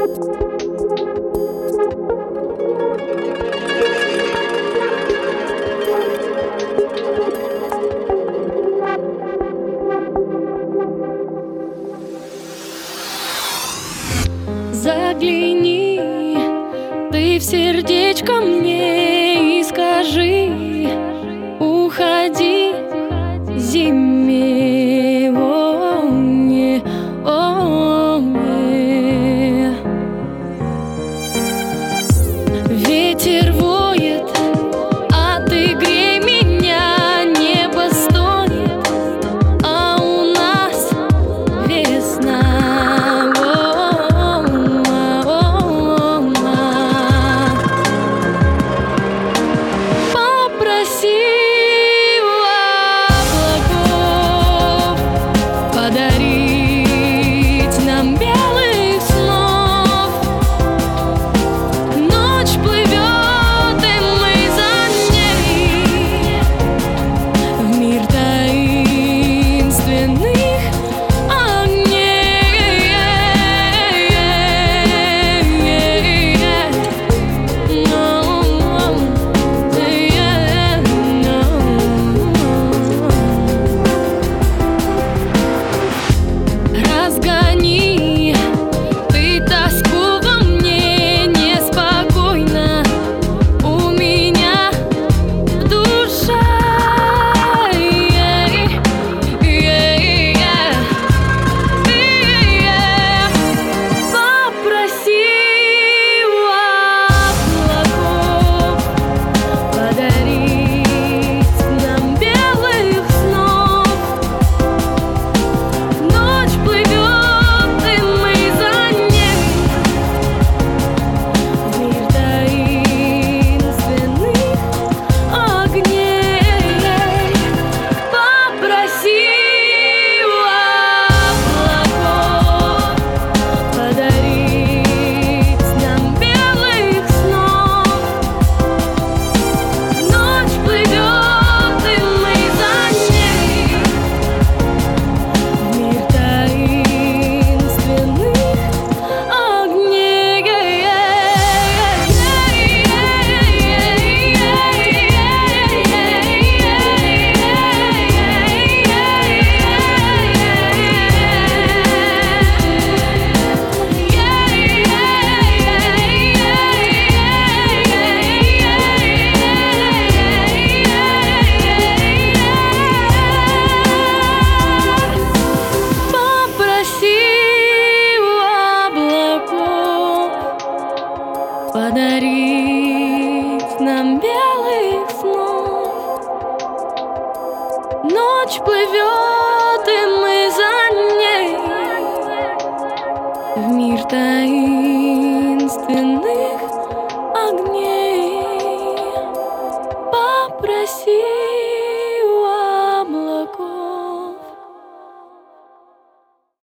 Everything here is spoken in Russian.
Загляни ты в сердечко мне и скажи: уходи зиме, о, не, о, не. Ветер воет, а ты грей меня, небо стонет, а у нас весна. Подарить нам белых снов. Ночь плывет, и мы за ней в мир таинственных огней. Разгони ты тоску во мне, неспокойно у меня в душе. Попроси у облаков подарить нам белых снов. Ночь плывет, и мы за ней в мир таинственных огней. Попроси у облаков подарить нам белых снов. Ночь плывет, и мы за ней в мир таинственных огней. Попроси у облаков подарить нам белых снов. Ночь плывет, и мы за ней в мир таинственных огней. Попроси